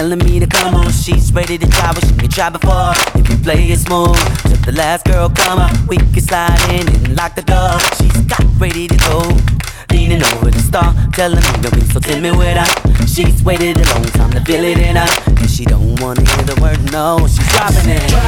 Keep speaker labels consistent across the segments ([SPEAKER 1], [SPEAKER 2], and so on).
[SPEAKER 1] telling me to come on. She's ready to try what she can try before. If you play it smooth, till the last girl come up, we can slide in and lock the door. She's got ready to go, leaning over the star, telling me don't be so timid with her. She's waited a long time to feel it in her, and she don't wanna hear the word no. She's dropping it. She's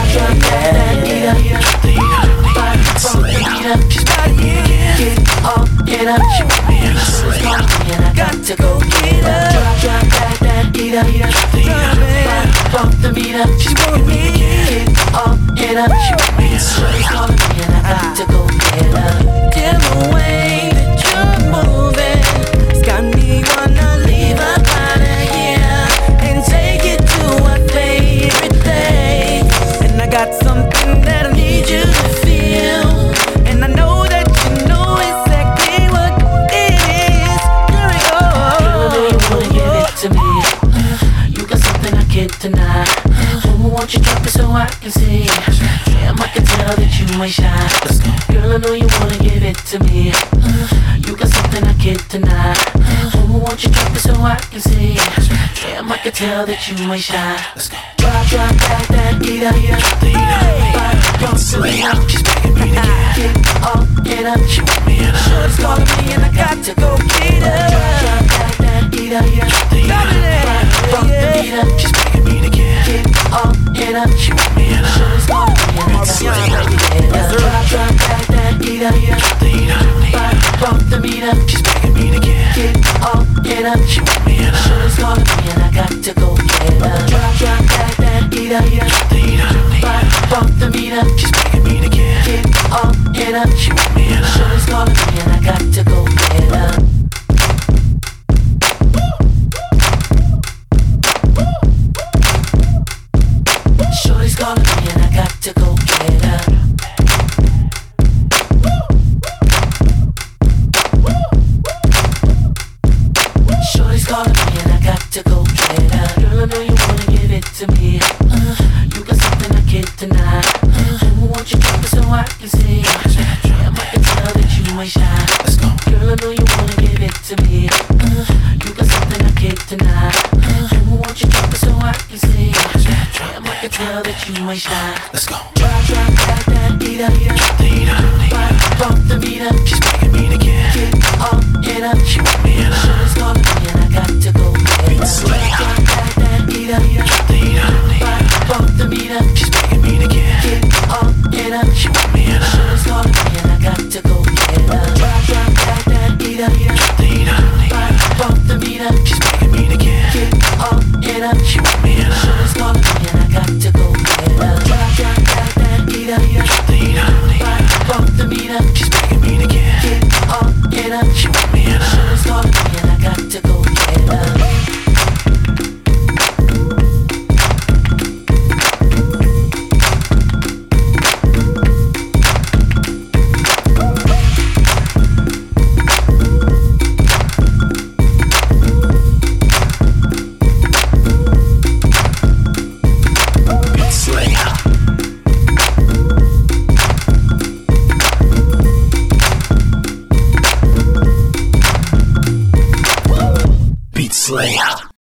[SPEAKER 1] got it, get off, get up. She want me in her, she's calling me and I got to go get her. Drop that beat up, bump the beat up. She want me, get off, get up. She want me in her, she's calling me and I got to go get her. Damn the way that you're moving, it's got me wanna leave up out of here and take it to our favorite place. And I got something that I need you to feel, and I know that you know exactly what it is. Here we go. Girl, I know you wanna give it to me. You got something I can't deny. Won't you drop it so I can see? Damn, I can tell that you ain't shy. Girl, I know you wanna give it to me. You got something I can't deny. Won't you drop it so I can see? Damn, I can tell that you ain't shy. Drop that beat up. Bump the beat up. She's begging me to get off, get up. She want me in her, shorty's calling me and I got to go get her. Drop that beat up. Bump the beat up. She's begging me to get off, get up. She want me in her, shorty's calling me and I got to go get her. Drop that beat up. Bump the beat up. She's begging me to get off, get up. She want me in her, shorty's calling me and I got to go get her. Drop that beat up. Bump the beat up. She's begging me to get off, get up. She want me in her, shorty's calling me and I got to go get her. Shorty's calling me and I got to go get her. Shorty's calling me and I got to go get her. Girl, I know you wanna give it to me. You got something I can't deny. Won't you drop it so I can see? Damn, I can tell that you ain't shy. Let's go. Girl, I know you wanna give it to me. You got something I can't deny. Won't you drop it so I can see? Damn, I can tell that you ain't shy. Let's go. Drop that beat up. Bump the beat up. She's begging me to get off, get up. She want me in her, shorty's calling me and I got to go get her. Drop that beat up. Bump the beat up. She's begging me to get off, get up. She want me in her, shorty's calling me and I got to go get her. Drop that beat up. Bump the beat up. She's begging me to get off, get up. She want me in her, shorty's calling me and I got to go get her. Drop that beat up. Bump the beat up. She's begging me to get off, get up. She want me in her, shorty's calling me and I got to go get her.
[SPEAKER 2] Slayer.